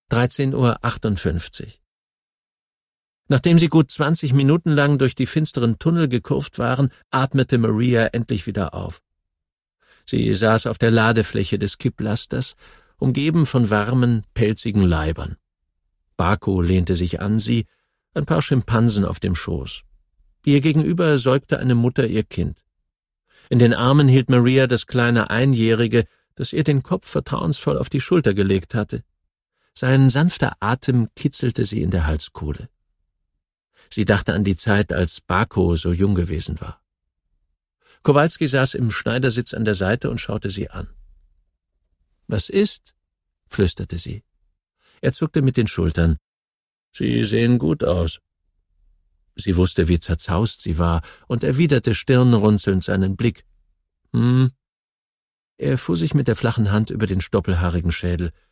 13:58 Uhr. Nachdem sie gut 20 Minuten lang durch die finsteren Tunnel gekurvt waren, atmete Maria endlich wieder auf. Sie saß auf der Ladefläche des Kipplasters, umgeben von warmen, pelzigen Leibern. Baco lehnte sich an sie, ein paar Schimpansen auf dem Schoß. Ihr gegenüber säugte eine Mutter ihr Kind. In den Armen hielt Maria das kleine Einjährige, das ihr den Kopf vertrauensvoll auf die Schulter gelegt hatte. Sein sanfter Atem kitzelte sie in der Halskuhle. Sie dachte an die Zeit, als Baco so jung gewesen war. Kowalski saß im Schneidersitz an der Seite und schaute sie an. »Was ist?« flüsterte sie. Er zuckte mit den Schultern. »Sie sehen gut aus.« Sie wusste, wie zerzaust sie war, und erwiderte stirnrunzelnd seinen Blick. Er fuhr sich mit der flachen Hand über den stoppelhaarigen Schädel.